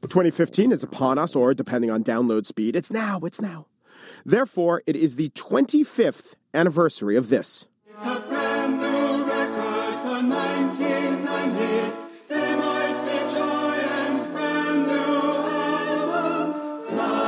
2015 is upon us, or depending on download speed, it's now. Therefore, it is the 25th anniversary of this. It's a brand new record for 1990. There might be Giants' brand new album,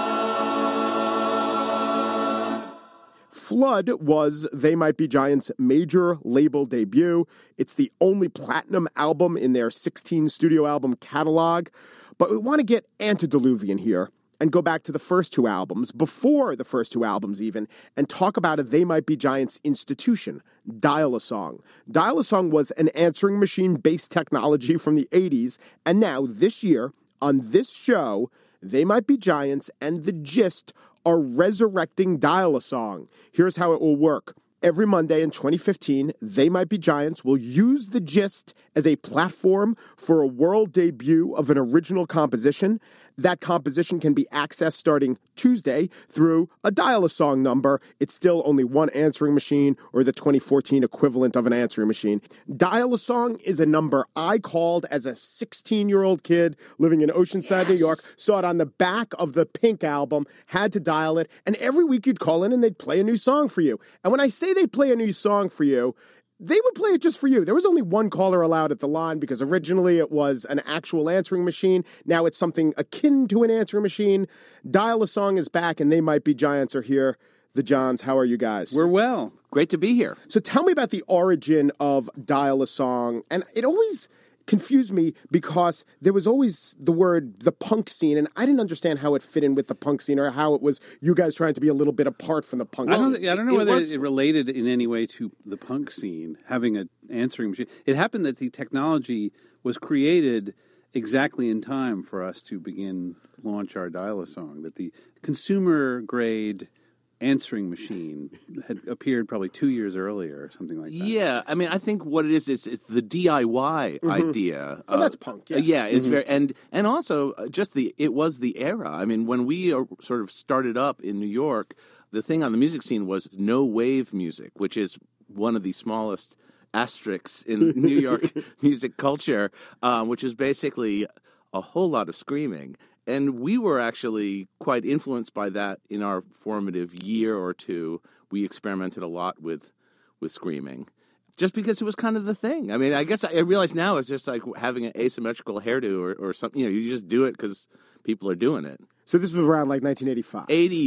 Flood was They Might Be Giants' major label debut. It's the only platinum album in their 16 studio album catalog. But we want to get antediluvian here and go back to the first two albums, before the first two albums even, and talk about a They Might Be Giants institution, Dial-A-Song. Dial-A-Song was an answering machine-based technology from the 80s, and now, this year, on this show, They Might Be Giants and The Gist are resurrecting Dial-A-Song. Here's how it will work. Every Monday in 2015, They Might Be Giants will use The Gist as a platform for a world debut of an original composition. That composition can be accessed starting Tuesday through a Dial-A-Song number. It's still only one answering machine, or the 2014 equivalent of an answering machine. Dial-A-Song is a number I called as a 16-year-old kid living in Oceanside, New York. Saw it on the back of the Pink album, had to dial it, and every week you'd call in and they'd play a new song for you. And when I say they play a new song for you, they would play it just for you. There was only one caller allowed at the line because originally it was an actual answering machine. Now it's something akin to an answering machine. Dial-A-Song is back, and They Might Be Giants are here. The Johns, how are you guys? We're well. Great to be here. So tell me about the origin of Dial-A-Song. And it always confused me because there was always the word the punk scene, and I didn't understand how it fit in with the punk scene, or how it was you guys trying to be a little bit apart from the punk scene. I don't know whether it related in any way to the punk scene, having an answering machine. It happened that the technology was created exactly in time for us to launch our Dial-A-Song, that the consumer-grade answering machine had appeared probably 2 years earlier or something like that. Yeah, I mean, I think what it is it's the DIY idea. Oh, that's punk. Yeah, it's very and also just it was the era. I mean, when we sort of started up in New York, the thing on the music scene was no wave music, which is one of the smallest asterisks in New York music culture, which is basically a whole lot of screaming. And we were actually quite influenced by that in our formative year or two. We experimented a lot with screaming, just because it was kind of the thing. I mean, I guess I realize now it's just like having an asymmetrical hairdo or something. You know, you just do it because people are doing it. So this was around like 1985.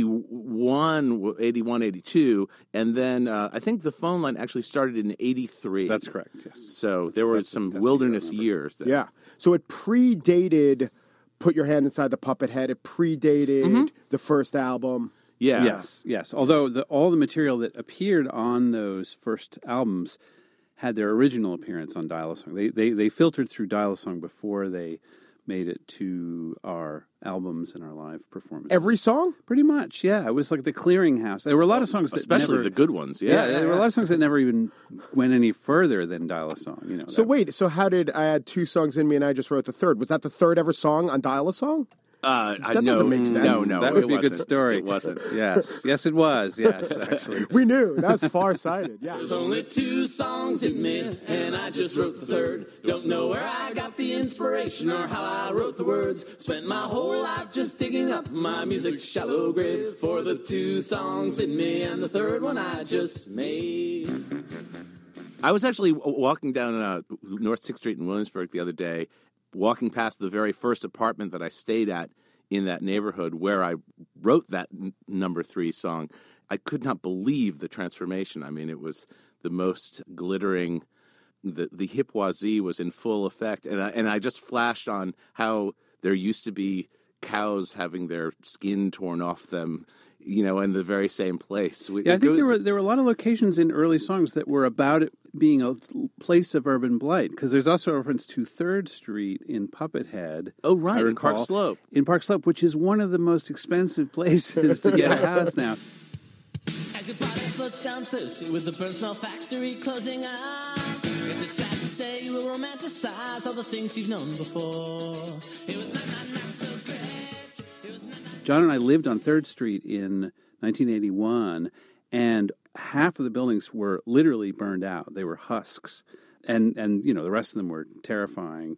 81, 82, and then I think the phone line actually started in 83. That's correct, yes. So there were some wilderness years there. Yeah. So it predated Put Your Hand Inside the Puppet Head. It predated the first album. Yeah. Yes. Although all the material that appeared on those first albums had their original appearance on Dial-A-Song. They filtered through Dial-A-Song before they made it to our albums and our live performances. Every song? Pretty much, yeah. It was like the clearinghouse. There were a lot of songs that especially the good ones. Yeah, there were a lot of songs that never even went any further than Dial-A-Song. You know. So how did I had two songs in me and I just wrote the third? Was that the third ever song on Dial-A-Song? That doesn't make sense. No, that would be a good story. It wasn't. Yes, it was. Yes, actually. We knew. That was far-sighted. Yeah. There's only two songs in me, and I just wrote the third. Don't know where I got the inspiration or how I wrote the words. Spent my whole life just digging up my music's shallow grave for the two songs in me and the third one I just made. I was actually walking down North 6th Street in Williamsburg the other day, walking past the very first apartment that I stayed at in that neighborhood where I wrote that number 3 song. I could not believe the transformation. I mean, it was the most glittering. The hippoisie was in full effect, and I just flashed on how there used to be cows having their skin torn off them, you know, in the very same place. I think there were a lot of locations in early songs that were about it being a place of urban blight, because there's also a reference to 3rd Street in Puppet-Head. Oh, right, in Park Slope. In Park Slope, which is one of the most expensive places to get a house now. As your body floats down thirsty with the burn smell factory closing up, is it sad to say you will romanticize all the things you've known before? It was not so great. It was not. John and I lived on 3rd Street in 1981, and half of the buildings were literally burned out. They were husks, and you know, the rest of them were terrifying.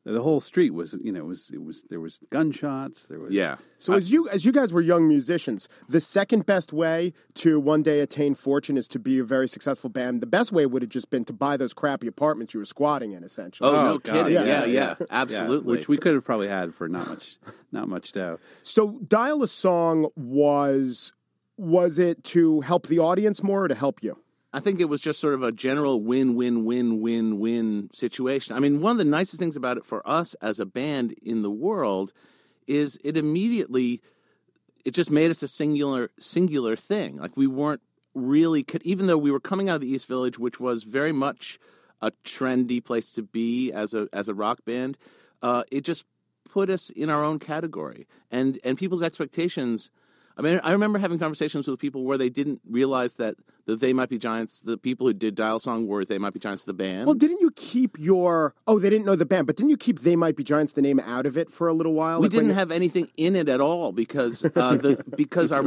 The whole street was, there was gunshots. There was So as you guys were young musicians, the second best way to one day attain fortune is to be a very successful band. The best way would have just been to buy those crappy apartments you were squatting in, essentially. Oh, no God, kidding. Yeah, absolutely. which we could have probably had for not much dough. So Dial a Song was it to help the audience more or to help you? I think it was just sort of a general win-win-win-win-win situation. I mean, one of the nicest things about it for us as a band in the world is it just made us a singular thing. Like we weren't really, even though we were coming out of the East Village, which was very much a trendy place to be as a rock band, it just put us in our own category. And people's expectations. I mean, I remember having conversations with people where they didn't realize that They Might Be Giants, the people who did Dial Song were They Might Be Giants, the band. Well, didn't you keep they didn't know the band, but didn't you keep They Might Be Giants, the name, out of it for a little while? We didn't have anything in it at all because our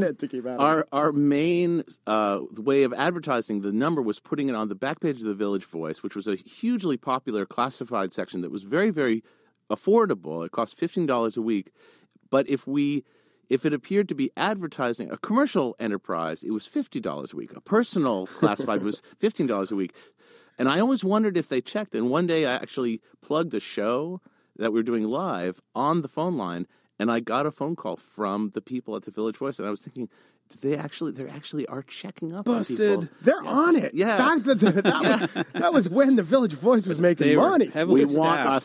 main way of advertising the number was putting it on the back page of the Village Voice, which was a hugely popular classified section that was very, very affordable. It cost $15 a week. But if it appeared to be advertising a commercial enterprise, it was $50 a week. A personal classified was $15 a week. And I always wondered if they checked. And one day I actually plugged the show that we were doing live on the phone line, and I got a phone call from the people at the Village Voice. And I was thinking, they actually are checking up on people. They're on it. Yeah. That was when the Village Voice was making money. We want our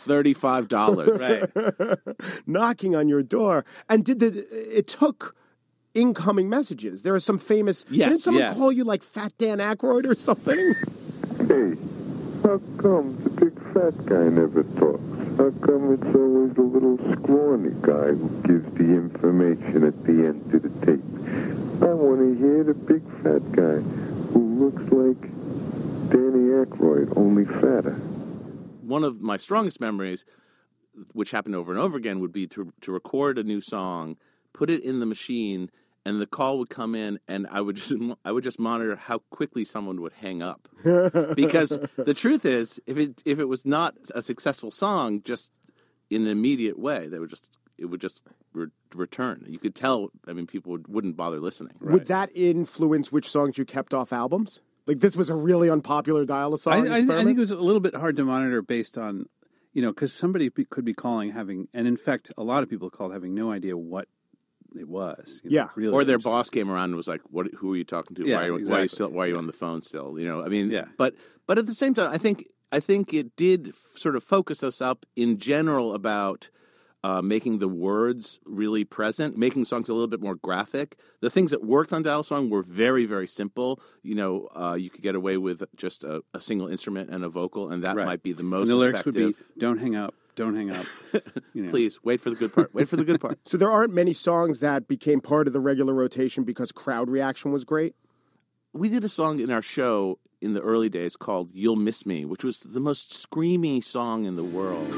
$35. Right. Knocking on your door. And it took incoming messages. There are some famous... Didn't someone call you like Fat Dan Aykroyd or something? Hey, how come the big fat guy never talks? How come it's always the little scrawny guy who gives the information at the end of the tape? I want to hear the big fat guy who looks like Danny Aykroyd, only fatter. One of my strongest memories, which happened over and over again, would be to record a new song, put it in the machine, and the call would come in, and I would just monitor how quickly someone would hang up. Because the truth is, if it was not a successful song, just in an immediate way, it would just return. You could tell. I mean, people wouldn't bother listening. Right. Would that influence which songs you kept off albums? Like this was a really unpopular Dial a Song I think it was a little bit hard to monitor based on, because somebody could be calling and in fact, a lot of people called having no idea what it was. Really. Or their boss came around and was like, who are you talking to? Yeah, Why are you on the phone still? I mean, yeah. But at the same time, I think it did sort of focus us up in general about making the words really present, making songs a little bit more graphic. The things that worked on Dial Song were very, very simple. You could get away with just a single instrument and a vocal, and that might be the most and the lyrics effective. would be, don't hang up. Don't hang up. Please, wait for the good part. Wait for the good part. So there aren't many songs that became part of the regular rotation because crowd reaction was great? We did a song in our show in the early days called You'll Miss Me, which was the most screamy song in the world.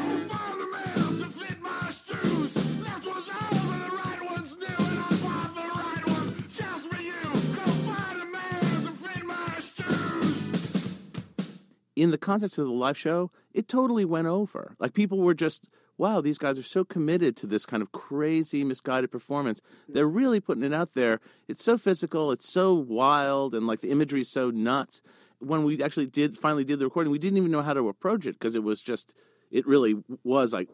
In the context of the live show, it totally went over. Like, people were just, wow, these guys are so committed to this kind of crazy, misguided performance. They're really putting it out there. It's so physical, it's so wild, and like the imagery is so nuts. When we actually finally did the recording, we didn't even know how to approach it because it was just, it really was like,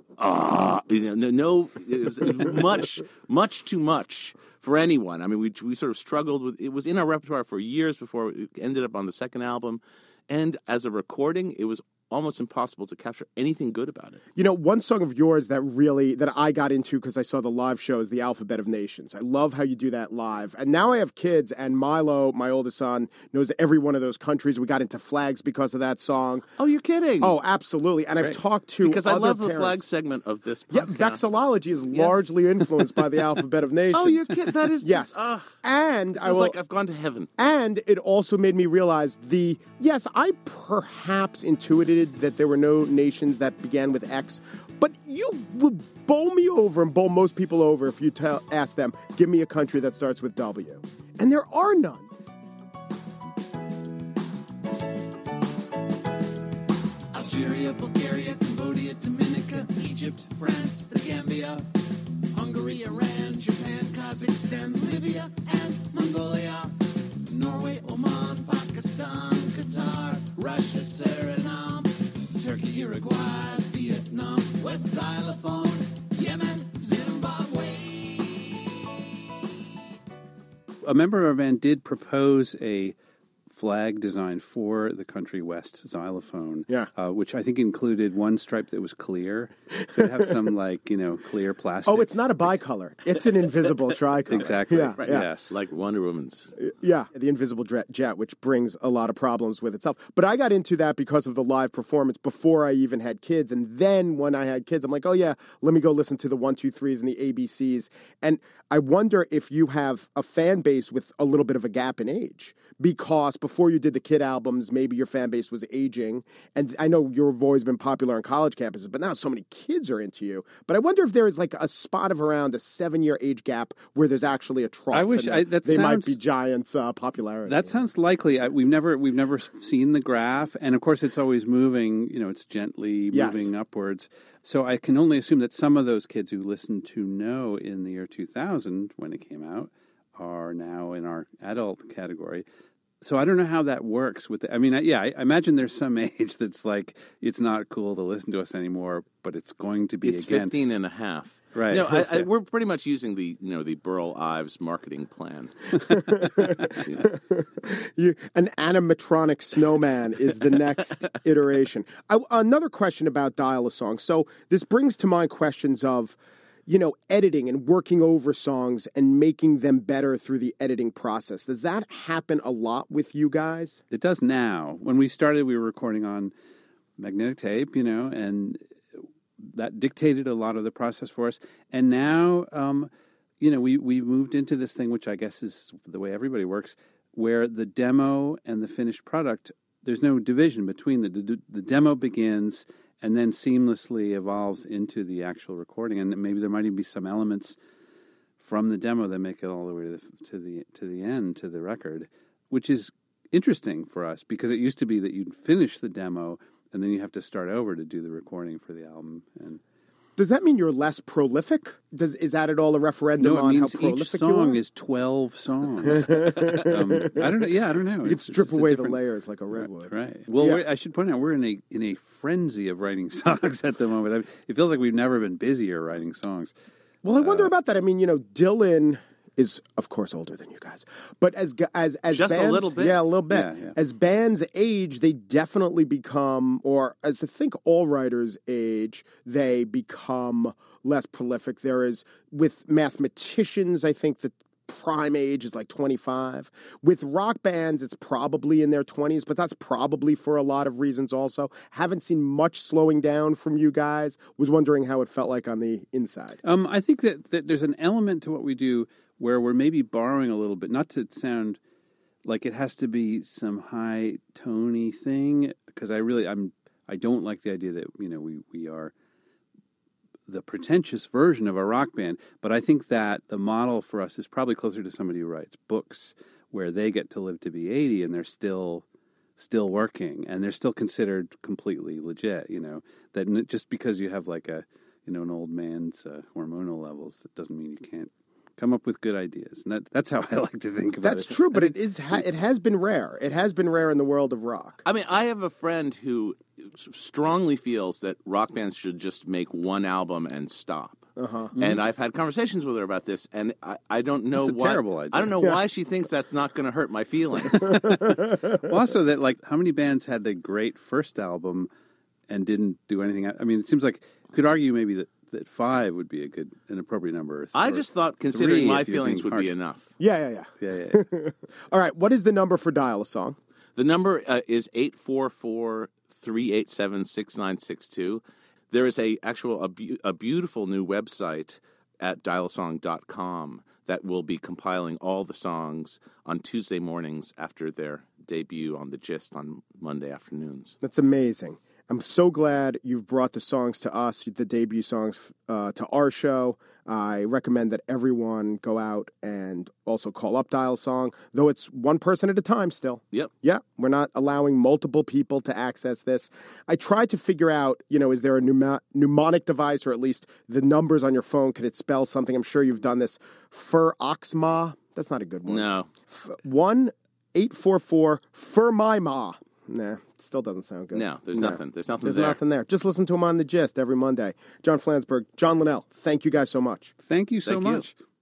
it was much too much for anyone. I mean, we sort of struggled with, it was in our repertoire for years before it ended up on the second album. And as a recording, it was almost impossible to capture anything good about it. One song of yours that I got into because I saw the live show is The Alphabet of Nations. I love how you do that live. And now I have kids, and Milo, my oldest son, knows every one of those countries. We got into flags because of that song. Oh, you're kidding. Oh, absolutely. And I've talked to Because other I love parents. the flag segment of this podcast. Yeah, vexillology is largely influenced by The Alphabet of Nations. Oh, you're kidding. That is... Yes. And I was like, I've gone to heaven. And it also made me realize I perhaps intuited that there were no nations that began with X, but you would bowl me over and bowl most people over if you ask them, give me a country that starts with W. And there are none. Algeria, Bulgaria, Cambodia, Dominica, Egypt, France, the Gambia, Hungary, Iran, Japan, Kazakhstan, Libya, and Mongolia, Norway, Oman, Pakistan, Qatar, Russia, Suriname, Turkey, Uruguay, Vietnam, West Xylophone, Yemen, Zimbabwe. A member of our band did propose a flag design for the country West Xylophone, which I think included one stripe that was clear. So it'd have some, clear plastic. Oh, it's not a bicolor. It's an invisible tricolor. Exactly. Yeah, right. yeah. Yes. Like Wonder Woman's. Yeah, the invisible jet, which brings a lot of problems with itself. But I got into that because of the live performance before I even had kids. And then when I had kids, I'm like, oh, yeah, let me go listen to the 1, 2, 3s and the ABCs. And I wonder if you have a fan base with a little bit of a gap in age. Because before you did the kid albums, maybe your fan base was aging. And I know you've always been popular on college campuses, but now so many kids are into you. But I wonder if there is like a spot of around a 7-year age gap where there's actually a trough. I wish they might be Giants' popularity. That sounds likely. We've never seen the graph, and of course it's always moving. It's gently moving upwards. So I can only assume that some of those kids who listened to No in the year 2000 when it came out are now in our adult category. So I don't know how that works with I imagine there's some age that's like it's not cool to listen to us anymore, but it's going to be It's again. 15 and a half. Right. We're pretty much using the Burl Ives marketing plan. An animatronic snowman is the next iteration. Another question about Dial-A-Song. So this brings to mind questions of, editing and working over songs and making them better through the editing process. Does that happen a lot with you guys? It does now. When we started, we were recording on magnetic tape, and that dictated a lot of the process for us. And now, we moved into this thing, which I guess is the way everybody works, where the demo and the finished product, there's no division between the demo begins and then seamlessly evolves into the actual recording. And maybe there might even be some elements from the demo that make it all the way to the end, to the record, which is interesting for us because it used to be that you'd finish the demo and then you have to start over to do the recording for the album. And does that mean you're less prolific? Is that at all a referendum no, it on means how prolific each song you are? is 12 songs. I don't know. Yeah, I don't know. You could strip away the layers like a redwood. Right. Well, I should point out we're in a frenzy of writing songs at the moment. It feels like we've never been busier writing songs. Well, I wonder about that. I mean, Dylan is, of course, older than you guys. But as just bands, a little bit. Yeah, a little bit. Yeah. As bands age, they definitely become, or as I think all writers age, they become less prolific. There is, with mathematicians, I think the prime age is like 25. With rock bands, it's probably in their 20s, but that's probably for a lot of reasons also. Haven't seen much slowing down from you guys. Was wondering how it felt like on the inside. I think that there's an element to what we do where we're maybe borrowing a little bit, not to sound like it has to be some high tony thing, because I don't like the idea that we are the pretentious version of a rock band, but I think that the model for us is probably closer to somebody who writes books where they get to live to be 80 and they're still working and they're still considered completely legit. That just because you have like an old man's hormonal levels, that doesn't mean you can't come up with good ideas. And that's how I like to think about it. That's true, but it has been rare. It has been rare in the world of rock. I mean, I have a friend who strongly feels that rock bands should just make one album and stop. Uh-huh. And I've had conversations with her about this, and I don't know It's a terrible idea. I don't know why she thinks that's not going to hurt my feelings. Well, also that, like, how many bands had a great first album and didn't do anything? I mean, it seems like you could argue maybe that 5 would be an appropriate number. I just thought considering 3, my if you're feelings being would be harsh. enough. Yeah. Yeah. All right, what is the number for Dial-A-Song? The number is 844-387-6962. There is a beautiful new website at dialasong.com that will be compiling all the songs on Tuesday mornings after their debut on The Gist on Monday afternoons. That's amazing. I'm so glad you've brought the songs to us, the debut songs to our show. I recommend that everyone go out and also call up Dial Song, though it's one person at a time still. Yep. Yeah, we're not allowing multiple people to access this. I tried to figure out, is there a mnemonic device, or at least the numbers on your phone, could it spell something? I'm sure you've done this. Oxma. That's not a good one. No. 1-844 my ma. Nah, still doesn't sound good. No, there's nothing. There's nothing There's there. nothing there. Just listen to him on The Gist every Monday. John Flansburgh, John Linnell, thank you guys so much. Thank you so Thank you. much.